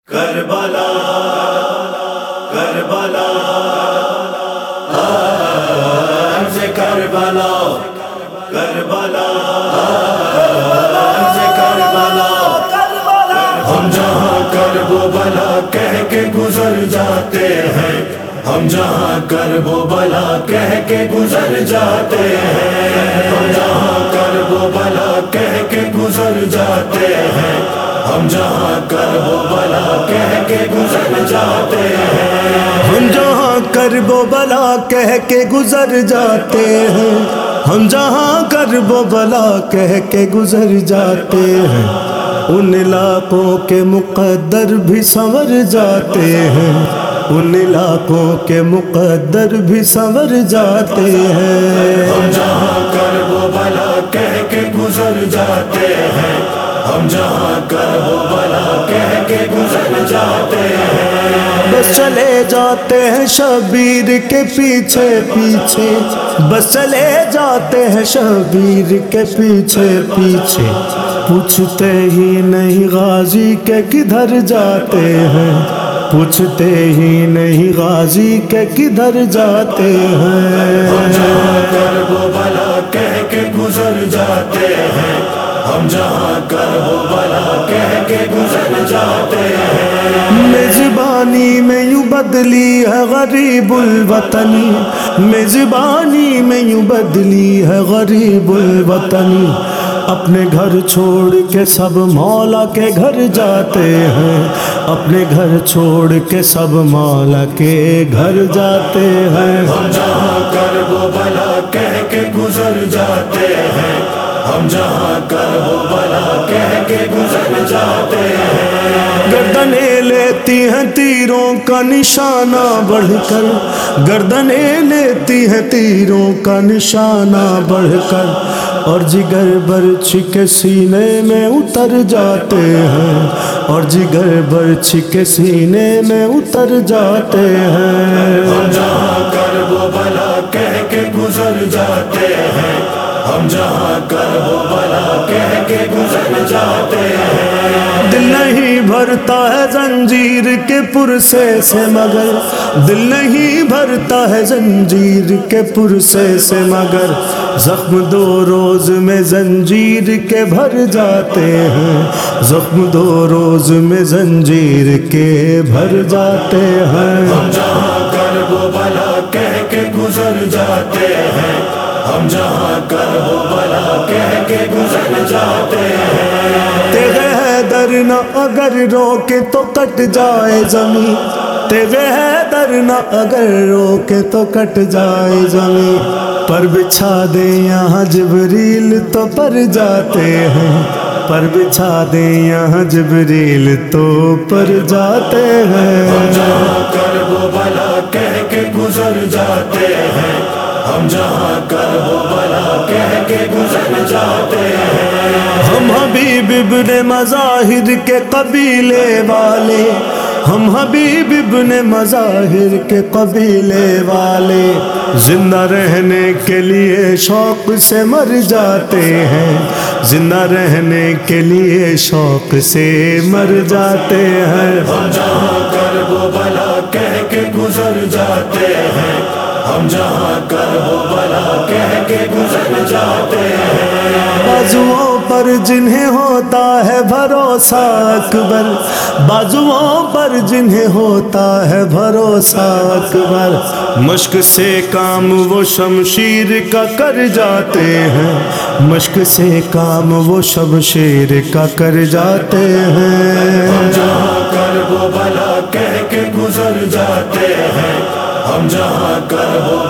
کربلا کربلا عرض کربلا کربلا عرض کربلا ہم جہاں کرب و بلا کہہ کے گزر جاتے ہیں، ہم جہاں کرب و بلا کہہ کے گزر جاتے ہیں، ہم جہاں کرب و بلا کہہ کے گزر جاتے ہیں، ہم جہاں کرب و بلا کہہ کے گزر جاتے ہیں، ہم جہاں کرب و بلا کہہ کے گزر جاتے ہیں، ہم جہاں کرب و بلا کہہ کے گزر جاتے ہیں، ان علاقوں کے مقدر بھی سنور جاتے ہیں، ان علاقوں کے مقدر بھی سنور جاتے ہیں، ہم جہاں کرب و بلا کہہ کے گزر جاتے ہیں، ہم جہاں کرب و بلا کہہ کے گزر جاتے ہیں، بس چلے جاتے ہیں شبیر کے پیچھے پیچھے، بس چلے جاتے ہیں شبیر کے پیچھے پیچھے، پوچھتے ہی نہیں غازی کے کدھر جاتے ہیں، پوچھتے ہی نہیں غازی کے کدھر جاتے ہیں، ہم جہاں کرب و بلا کہہ کے گزر جاتے ہیں، ہم جہاں کرب و بلا کہہ کے گزر جاتے ہیں، میزبانی میں یوں بدلی ہے غریب الوطنی، میزبانی میں یوں بدلی ہے غریب الوطنی، اپنے گھر چھوڑ کے سب مولا کے گھر جاتے ہیں، اپنے گھر چھوڑ کے سب مولا کے گھر جاتے ہیں، ہم جہاں کرب و بلا کہہ کے گزر جاتے ہیں، ہم جہاں کرب و بلا کہہ کے گزر جاتے ہیں، گردنیں لیتی ہیں تیروں کا نشانہ بڑھ کر، گردنیں لیتی ہیں تیروں کا نشانہ بڑھ کر، اور جگر برچھ کے سینے میں اتر جاتے ہیں، اور جگر برچھ کے سینے میں اتر جاتے ہیں، ہم جہاں کرب و بلا کہہ کے گزر جاتے ہیں، ہم جہاں کرب و بلا کہہ کے گزر جاتے ہیں، دل نہیں بھرتا ہے زنجیر کے پرسے سے مگر، دل نہیں بھرتا ہے زنجیر کے پرسے سے مگر، زخم دو روز میں زنجیر کے بھر جاتے ہیں، زخم دو روز میں زنجیر کے بھر جاتے ہیں، ہم جہاں کرب و بلا کہہ کے گزر جاتے ہیں، ہم جہاں کرب و بلا کہہ کے گزر جاتے ہیں، تیرے حیدر نہ اگر روکے تو کٹ جائے زمین، تیرے حیدر نہ اگر روکے تو کٹ جائے زمین، پر بچھا دے یہاں جبریل تو پر جاتے ہیں، پر بچھا دے یہاں جبریل تو پر جاتے ہیں، ہم جہاں کرب و بلا کہہ کے گزر جاتے ہیں، ہم جہاں کرب و بلا کہہ کے گزر جاتے ہیں، ہم حبیب ابن مظاہر کے قبیلے والے، ہم حبیب ابن مظاہر کے قبیلے والے، زندہ رہنے کے لیے شوق سے مر جاتے ہیں، زندہ رہنے کے لیے شوق سے مر جاتے ہیں، ہم جہاں کرب و بلا کہہ کے گزر جاتے ہیں، ہم جہاں کرب و بلا کہہ کے گزر جاتے ہیں، بازوؤں پر جنہیں ہوتا ہے بھروسہ اکبر، بازوؤں پر جنہیں ہوتا ہے بھروسہ اکبر، مشق سے کام وہ شمشیر کا کر جاتے ہیں، مشق سے کام وہ شمشیر کا کر جاتے ہیں، ہم جہاں کرب و بلا کہہ کے گزر جاتے ہیں، ہم جہاں کرب و